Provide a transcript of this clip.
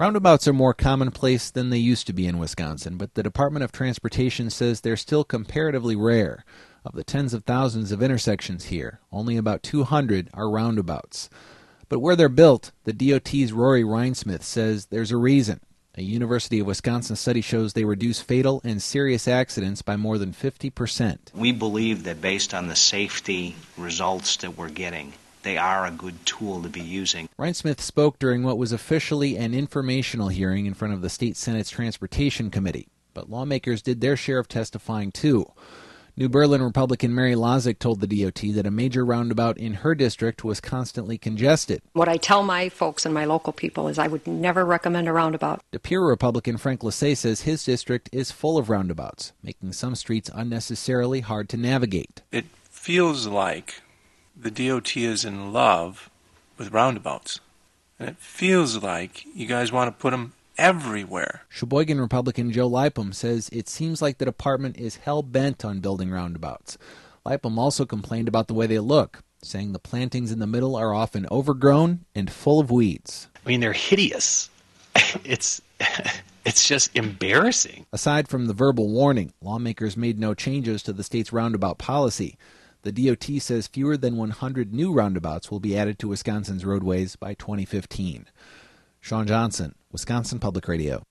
Roundabouts are more commonplace than they used to be in Wisconsin, but the Department of Transportation says they're still comparatively rare. Of the tens of thousands of intersections here, only about 200 are roundabouts. But where they're built, the DOT's Rory Reinsmith says there's a reason. A University of Wisconsin study shows they reduce fatal and serious accidents by more than 50%. We believe that based on the safety results that we're getting, they are a good tool to be using. Reinsmith spoke during what was officially an informational hearing in front of the State Senate's Transportation Committee. But lawmakers did their share of testifying, too. New Berlin Republican Mary Lozick told the DOT that a major roundabout in her district was constantly congested. What I tell my folks and my local people is I would never recommend a roundabout. De Pere Republican Frank Lassay says his district is full of roundabouts, making some streets unnecessarily hard to navigate. It feels like the DOT is in love with roundabouts. And it feels like you guys want to put them everywhere. Sheboygan Republican Joe Lipum says it seems like the department is hell-bent on building roundabouts. Lipum also complained about the way they look, saying the plantings in the middle are often overgrown and full of weeds. I mean, they're hideous. It's just embarrassing. Aside from the verbal warning, lawmakers made no changes to the state's roundabout policy. The DOT says fewer than 100 new roundabouts will be added to Wisconsin's roadways by 2015. Sean Johnson, Wisconsin Public Radio.